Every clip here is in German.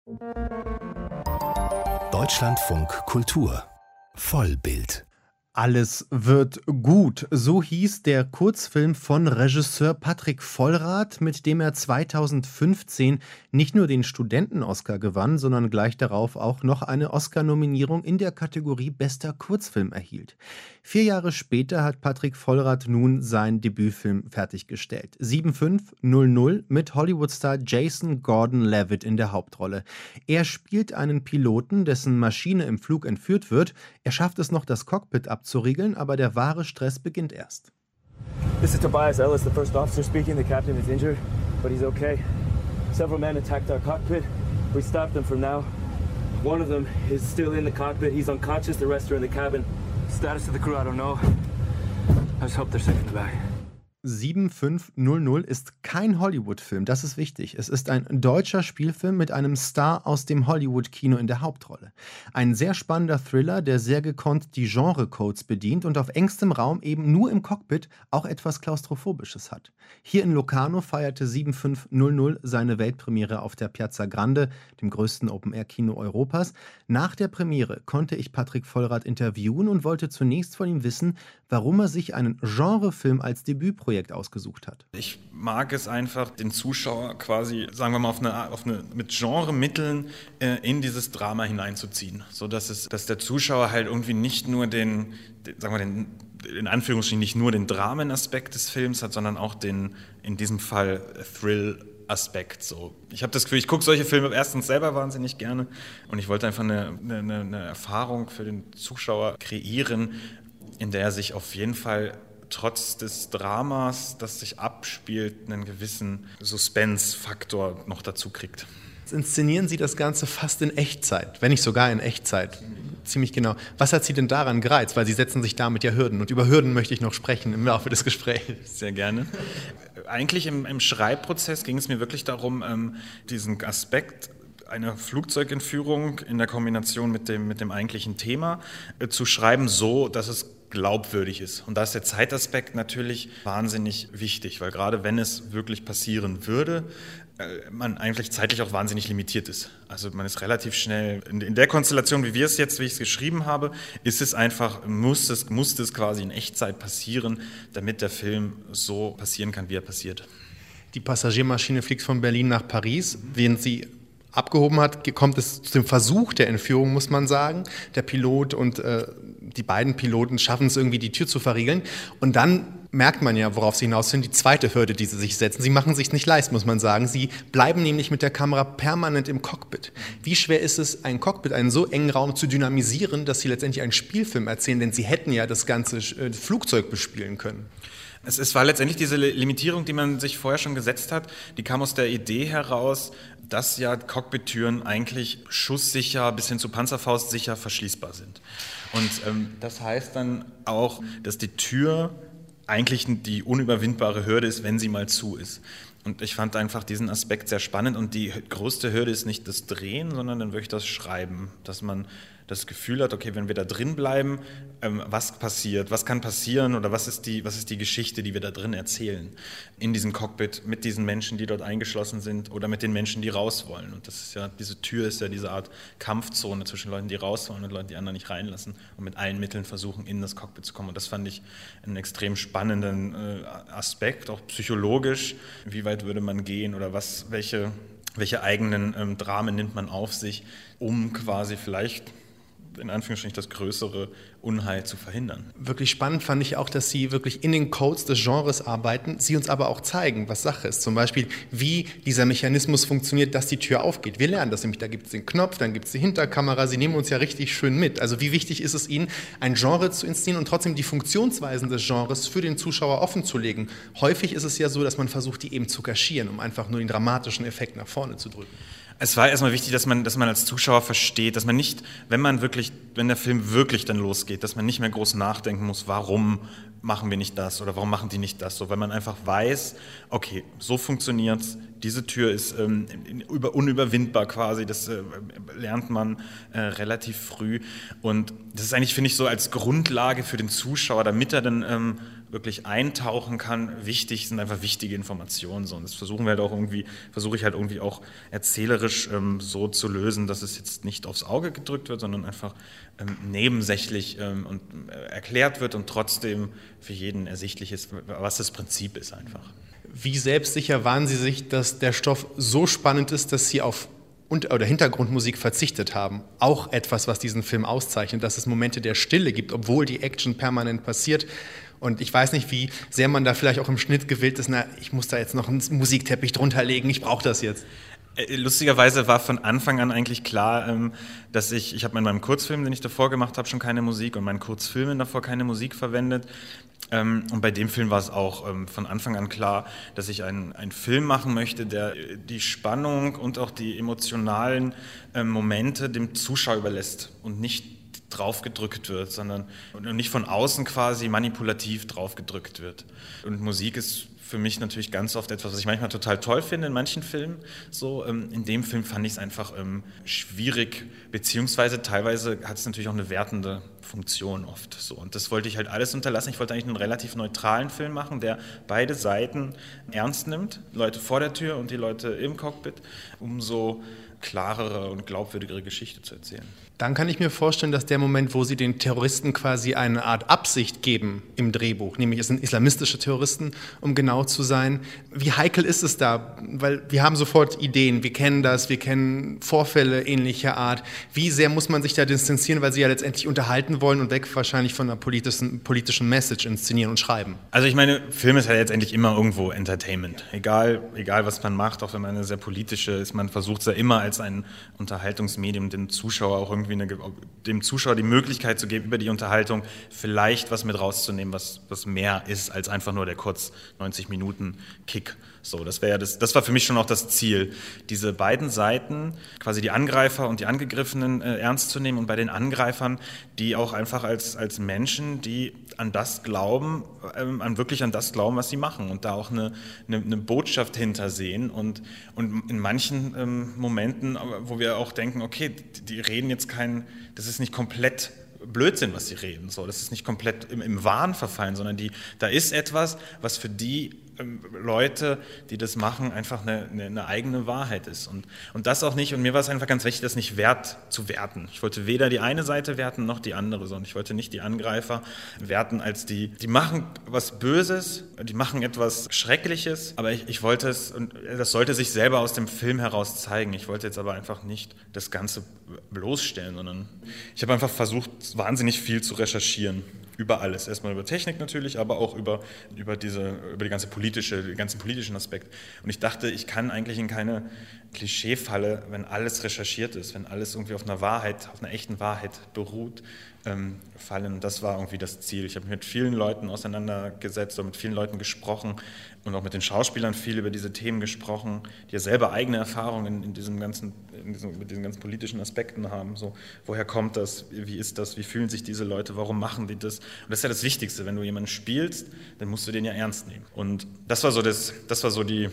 Deutschlandfunk Kultur Vollbild. Alles wird gut. So hieß der Kurzfilm von Regisseur Patrick Vollrath, mit dem er 2015 nicht nur den Studenten-Oscar gewann, sondern gleich darauf auch noch eine Oscar-Nominierung in der Kategorie Bester Kurzfilm erhielt. 4 Jahre später hat Patrick Vollrath nun seinen Debütfilm fertiggestellt. 7500 mit Hollywood-Star Jason Gordon-Levitt in der Hauptrolle. Er spielt einen Piloten, dessen Maschine im Flug entführt wird. Er schafft es noch, das Cockpit abzuriegeln, aber der wahre Stress beginnt erst. This is Tobias Ellis, the first officer speaking. The captain is injured, but he's okay. Several men attacked our cockpit. We stopped them for now. One of them is still in the cockpit. He's unconscious. The rest are in the cabin. Status of the crew, I don't know. I just hope they're safe in the back. 7500 ist kein Hollywood-Film, das ist wichtig. Es ist ein deutscher Spielfilm mit einem Star aus dem Hollywood-Kino in der Hauptrolle. Ein sehr spannender Thriller, der sehr gekonnt die Genre-Codes bedient und auf engstem Raum eben nur im Cockpit auch etwas Klaustrophobisches hat. Hier in Locarno feierte 7500 seine Weltpremiere auf der Piazza Grande, dem größten Open-Air-Kino Europas. Nach der Premiere konnte ich Patrick Vollrath interviewen und wollte zunächst von ihm wissen, warum er sich einen Genrefilm als Debütprojekt ausgesucht hat. Ich mag es einfach, den Zuschauer quasi, sagen wir mal, mit Genremitteln in dieses Drama hineinzuziehen, sodass der Zuschauer halt irgendwie nicht nur in Anführungsstrichen nicht nur den Dramenaspekt des Films hat, sondern auch den, in diesem Fall, Thrill-Aspekt. So. Ich habe das Gefühl, ich gucke solche Filme erstens selber wahnsinnig gerne und ich wollte einfach eine Erfahrung für den Zuschauer kreieren, in der er sich auf jeden Fall trotz des Dramas, das sich abspielt, einen gewissen Suspense-Faktor noch dazu kriegt. Jetzt inszenieren Sie das Ganze fast in Echtzeit, wenn nicht sogar in Echtzeit. Ziemlich genau. Was hat Sie denn daran gereizt? Weil Sie setzen sich damit ja Hürden. Und über Hürden möchte ich noch sprechen im Laufe des Gesprächs. Sehr gerne. Eigentlich im Schreibprozess ging es mir wirklich darum, diesen Aspekt einer Flugzeugentführung in der Kombination mit dem eigentlichen Thema zu schreiben, so dass es glaubwürdig ist. Und da ist der Zeitaspekt natürlich wahnsinnig wichtig, weil gerade wenn es wirklich passieren würde, man eigentlich zeitlich auch wahnsinnig limitiert ist. Also man ist relativ schnell, in der Konstellation, wie ich es geschrieben habe, musste es quasi in Echtzeit passieren, damit der Film so passieren kann, wie er passiert. Die Passagiermaschine fliegt von Berlin nach Paris, während sie abgehoben hat, kommt es zu dem Versuch der Entführung, muss man sagen. Der Pilot und die beiden Piloten schaffen es irgendwie, die Tür zu verriegeln. Und dann merkt man ja, worauf sie hinaus sind, die zweite Hürde, die sie sich setzen. Sie machen es sich nicht leicht, muss man sagen. Sie bleiben nämlich mit der Kamera permanent im Cockpit. Wie schwer ist es, ein Cockpit, einen so engen Raum zu dynamisieren, dass sie letztendlich einen Spielfilm erzählen? Denn sie hätten ja das ganze Flugzeug bespielen können. Es war letztendlich diese Limitierung, die man sich vorher schon gesetzt hat, die kam aus der Idee heraus, dass ja Cockpit-Türen eigentlich schusssicher bis hin zu panzerfaustsicher verschließbar sind. Und das heißt dann auch, dass die Tür eigentlich die unüberwindbare Hürde ist, wenn sie mal zu ist. Und ich fand einfach diesen Aspekt sehr spannend und die größte Hürde ist nicht das Drehen, sondern dann wirklich das Schreiben, dass man das Gefühl hat, okay, wenn wir da drin bleiben, was passiert, was kann passieren oder was ist die Geschichte, die wir da drin erzählen in diesem Cockpit mit diesen Menschen, die dort eingeschlossen sind oder mit den Menschen, die raus wollen. Und das ist ja, diese Tür ist ja diese Art Kampfzone zwischen Leuten, die raus wollen und Leuten, die anderen nicht reinlassen und mit allen Mitteln versuchen, in das Cockpit zu kommen. Und das fand ich einen extrem spannenden Aspekt, auch psychologisch. Wie weit würde man gehen oder welche eigenen Dramen nimmt man auf sich, um quasi vielleicht in Anführungsstrichen das größere Unheil zu verhindern. Wirklich spannend fand ich auch, dass Sie wirklich in den Codes des Genres arbeiten, Sie uns aber auch zeigen, was Sache ist. Zum Beispiel, wie dieser Mechanismus funktioniert, dass die Tür aufgeht. Wir lernen das nämlich, da gibt es den Knopf, dann gibt es die Hinterkamera, Sie nehmen uns ja richtig schön mit. Also wie wichtig ist es Ihnen, ein Genre zu inszenieren und trotzdem die Funktionsweisen des Genres für den Zuschauer offen zu legen? Häufig ist es ja so, dass man versucht, die eben zu kaschieren, um einfach nur den dramatischen Effekt nach vorne zu drücken. Es war erstmal wichtig, dass man als Zuschauer versteht, dass man nicht, wenn der Film wirklich dann losgeht, dass man nicht mehr groß nachdenken muss, warum machen wir nicht das oder warum machen die nicht das, so, weil man einfach weiß, okay, so funktioniert's, diese Tür ist unüberwindbar quasi, das lernt man relativ früh und das ist eigentlich, finde ich, so als Grundlage für den Zuschauer, damit er dann wirklich eintauchen kann, sind einfach wichtige Informationen. So. Und das versuche ich halt irgendwie auch erzählerisch so zu lösen, dass es jetzt nicht aufs Auge gedrückt wird, sondern einfach nebensächlich und erklärt wird und trotzdem für jeden ersichtlich ist, was das Prinzip ist einfach. Wie selbstsicher waren Sie sich, dass der Stoff so spannend ist, dass Sie auf oder Hintergrundmusik verzichtet haben? Auch etwas, was diesen Film auszeichnet, dass es Momente der Stille gibt, obwohl die Action permanent passiert. Und ich weiß nicht, wie sehr man da vielleicht auch im Schnitt gewillt ist, ich muss da jetzt noch einen Musikteppich drunter legen, ich brauche das jetzt. Lustigerweise war von Anfang an eigentlich klar, dass ich habe in meinem Kurzfilm, den ich davor gemacht habe, schon keine Musik und meinen Kurzfilmen davor keine Musik verwendet. Und bei dem Film war es auch von Anfang an klar, dass ich einen Film machen möchte, der die Spannung und auch die emotionalen Momente dem Zuschauer überlässt und nicht draufgedrückt wird, sondern nicht von außen quasi manipulativ draufgedrückt wird. Und Musik ist für mich natürlich ganz oft etwas, was ich manchmal total toll finde in manchen Filmen. So, in dem Film fand ich es einfach schwierig, beziehungsweise teilweise hat es natürlich auch eine wertende Funktion oft. So. Und das wollte ich halt alles unterlassen. Ich wollte eigentlich einen relativ neutralen Film machen, der beide Seiten ernst nimmt, Leute vor der Tür und die Leute im Cockpit, um so klarere und glaubwürdigere Geschichte zu erzählen. Dann kann ich mir vorstellen, dass der Moment, wo Sie den Terroristen quasi eine Art Absicht geben im Drehbuch, nämlich es sind islamistische Terroristen, um genau zu sein. Wie heikel ist es da? Weil wir haben sofort Ideen, wir kennen das, wir kennen Vorfälle ähnlicher Art. Wie sehr muss man sich da distanzieren, weil Sie ja letztendlich unterhalten wollen und weg wahrscheinlich von einer politischen Message inszenieren und schreiben? Also ich meine, Film ist ja letztendlich immer irgendwo Entertainment. Egal was man macht, auch wenn man eine sehr politische ist, man versucht es ja immer als ein Unterhaltungsmedium dem Zuschauer auch irgendwie dem Zuschauer die Möglichkeit zu geben, über die Unterhaltung vielleicht was mit rauszunehmen, was mehr ist als einfach nur der kurz 90 Minuten Kick. So, das war für mich schon auch das Ziel, diese beiden Seiten, quasi die Angreifer und die Angegriffenen ernst zu nehmen und bei den Angreifern, die auch einfach als Menschen, die an das glauben, wirklich an das glauben, was sie machen und da auch eine Botschaft hintersehen und in manchen Momenten, wo wir auch denken, okay, die reden jetzt das ist nicht komplett Blödsinn, was sie reden, so, das ist nicht komplett im Wahn verfallen, sondern da ist etwas, was für die Leute, die das machen, einfach eine eigene Wahrheit ist. Und das auch nicht, und mir war es einfach ganz wichtig, das nicht zu werten. Ich wollte weder die eine Seite werten, noch die andere, sondern ich wollte nicht die Angreifer werten als die machen was Böses, die machen etwas Schreckliches, aber ich wollte es, und das sollte sich selber aus dem Film heraus zeigen. Ich wollte jetzt aber einfach nicht das Ganze bloßstellen, sondern ich habe einfach versucht, wahnsinnig viel zu recherchieren. Über alles. Erstmal über Technik natürlich, aber auch über den ganzen politischen Aspekt. Und ich dachte, ich kann eigentlich in keine Klischeefalle, wenn alles recherchiert ist, wenn alles irgendwie auf einer echten Wahrheit beruht, fallen. Und das war irgendwie das Ziel. Ich habe mich mit vielen Leuten auseinandergesetzt und mit vielen Leuten gesprochen und auch mit den Schauspielern viel über diese Themen gesprochen, die ja selber eigene Erfahrungen mit diesen ganzen politischen Aspekten haben. So, woher kommt das? Wie ist das? Wie fühlen sich diese Leute? Warum machen die das? Und das ist ja das Wichtigste. Wenn du jemanden spielst, dann musst du den ja ernst nehmen. Und das war so die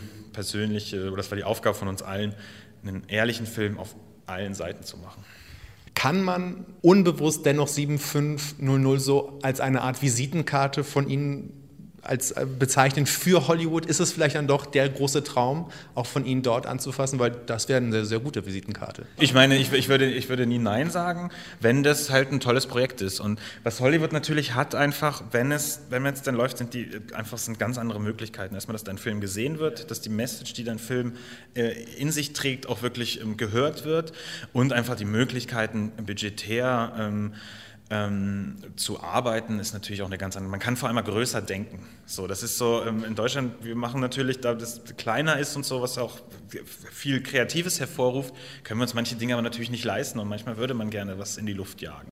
Aufgabe von uns allen, einen ehrlichen Film auf allen Seiten zu machen. Kann man unbewusst dennoch 7500 so als eine Art Visitenkarte von Ihnen als bezeichnen für Hollywood? Ist es vielleicht dann doch der große Traum, auch von Ihnen dort anzufassen? Weil das wäre eine sehr, sehr gute Visitenkarte. Ich meine, ich würde nie Nein sagen, wenn das halt ein tolles Projekt ist. Und was Hollywood natürlich hat einfach, wenn es dann läuft, sind ganz andere Möglichkeiten. Erstmal, dass dein Film gesehen wird, dass die Message, die dein Film in sich trägt, auch wirklich gehört wird und einfach die Möglichkeiten budgetär zu arbeiten ist natürlich auch eine ganz andere. Man kann vor allem größer denken. So, das ist so in Deutschland, wir machen natürlich, da das kleiner ist und so, was auch viel Kreatives hervorruft, können wir uns manche Dinge aber natürlich nicht leisten und manchmal würde man gerne was in die Luft jagen.